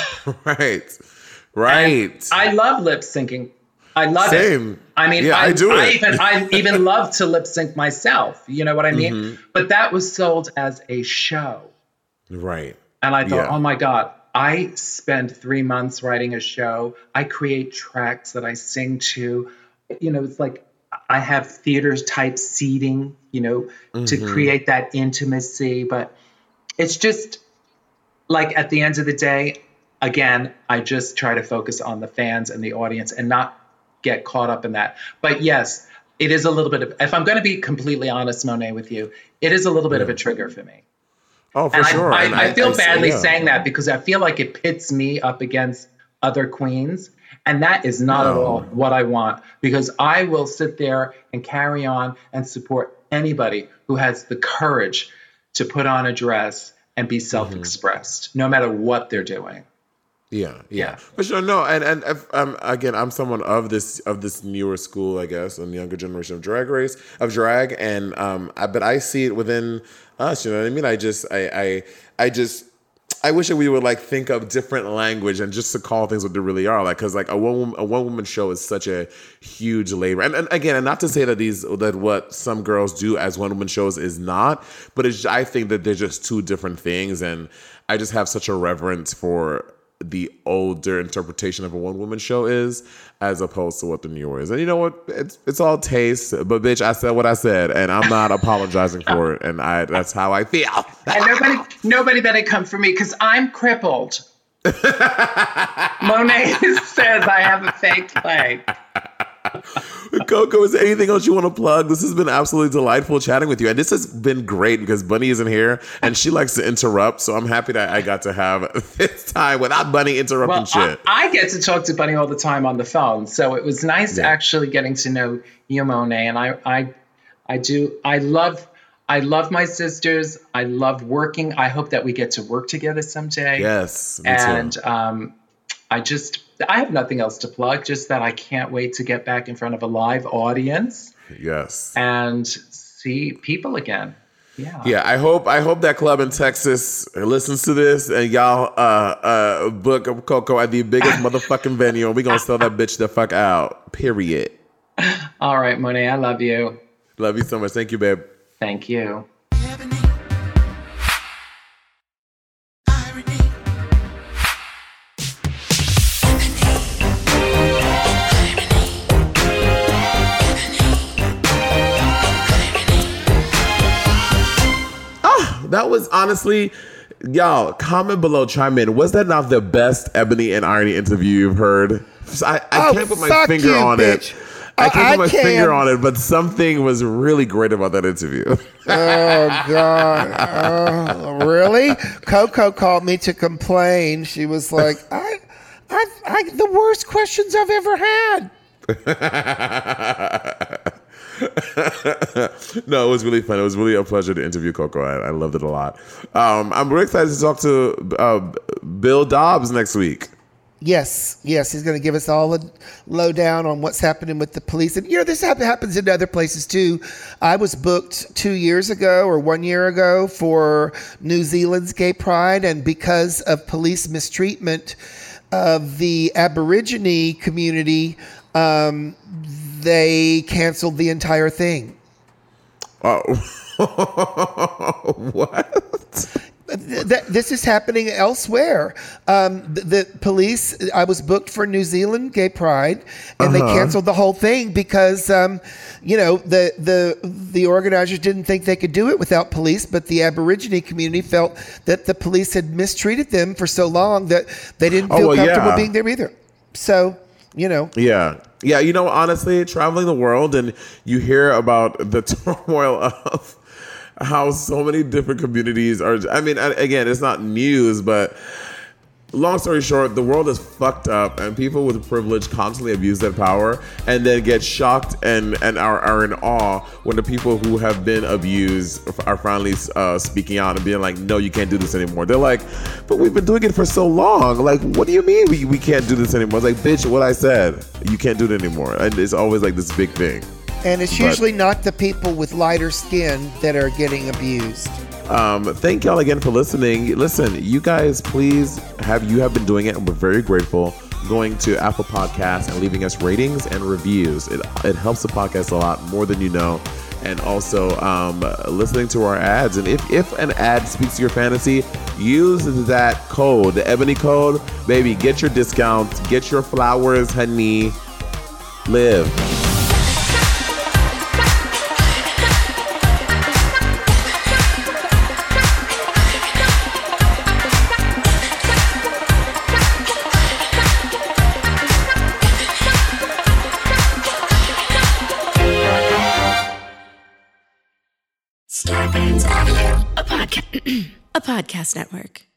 Right. I love lip syncing. I love it. I mean, I do it. I even love to lip sync myself. You know what I mean? But that was sold as a show. Right. And I thought, oh my God, I spend 3 months writing a show. I create tracks that I sing to. It's like I have theater type seating, to create that intimacy. But it's just like at the end of the day, again, I just try to focus on the fans and the audience and not get caught up in that. But yes, it is a little bit of, if I'm going to be completely honest, Monet, with you, it is a little bit of a trigger for me. Oh, for sure. I feel badly saying that because I feel like it pits me up against other queens. And that is not at all what I want, because I will sit there and carry on and support anybody who has the courage to put on a dress and be self-expressed, no matter what they're doing. Yeah. For sure. No, and again, I'm someone of this newer school, I guess, and younger generation of drag, and but I see it within us. You know what I mean? I wish that we would like think of different language and just to call things what they really are. Like, because like a one woman show is such a huge labor. And again, and not to say that what some girls do as one woman shows is not, but I think that they're just 2 different things. And I just have such a reverence for the older interpretation of a one woman show is, as opposed to what the newer is. And you know what? It's all taste. But bitch, I said what I said, and I'm not apologizing for it. And that's how I feel. And nobody better come for me because I'm crippled. Monet says I have a fake leg. Coco, is there anything else you want to plug? This has been absolutely delightful chatting with you. And this has been great because Bunny isn't here and she likes to interrupt. So I'm happy that I got to have this time without Bunny interrupting shit. I get to talk to Bunny all the time on the phone. So it was nice actually getting to know you, Monet. And I I do. I love my sisters. I love working. I hope that we get to work together someday. Yes, me and too. I have nothing else to plug, just that I can't wait to get back in front of a live audience. Yes. And see people again. Yeah. Yeah, I hope that club in Texas listens to this and y'all book Coco at the biggest motherfucking venue and we gonna sell that bitch the fuck out. Period. All right, Monet, I love you. Love you so much. Thank you, babe. Thank you. That was honestly, y'all, comment below, chime in. Was that not the best Ebony and Irony interview you've heard? I can't put my finger on it. I can't put my finger on it, but something was really great about that interview. Oh, God. Really? Coco called me to complain. She was like, I the worst questions I've ever had. No, it was really fun. It was really a pleasure to interview Coco. I loved it a lot. I'm really excited to talk to Bill Dobbs next week. Yes, he's going to give us all a lowdown on what's happening with the police. And, this happens in other places, too. I was booked 2 years ago or 1 year ago for New Zealand's Gay Pride, and because of police mistreatment of the Aborigine community, they canceled the entire thing. Oh, what? This is happening elsewhere. The police, I was booked for New Zealand Gay Pride, and they canceled the whole thing because, the organizers didn't think they could do it without police, but the Aborigine community felt that the police had mistreated them for so long that they didn't feel comfortable being there either. So, Yeah. Honestly, traveling the world and you hear about the turmoil of how so many different communities are. I mean, again, it's not news, but long story short, the world is fucked up and people with privilege constantly abuse their power and then get shocked and are in awe when the people who have been abused are finally speaking out and being like, no, you can't do this anymore. They're like, but we've been doing it for so long. Like, what do you mean we can't do this anymore? It's like, bitch, what I said, you can't do it anymore. And it's always like this big thing. And it's usually not the people with lighter skin that are getting abused. Thank y'all again for listening. Listen, you guys, please you have been doing it, and we're very grateful. Going to Apple Podcasts and leaving us ratings and reviews. It helps the podcast a lot more than you know. And also listening to our ads. And if an ad speaks to your fantasy, use that code, the Ebony code. Baby, get your discount, get your flowers, honey. Live. Starburns Audio, a podcast network.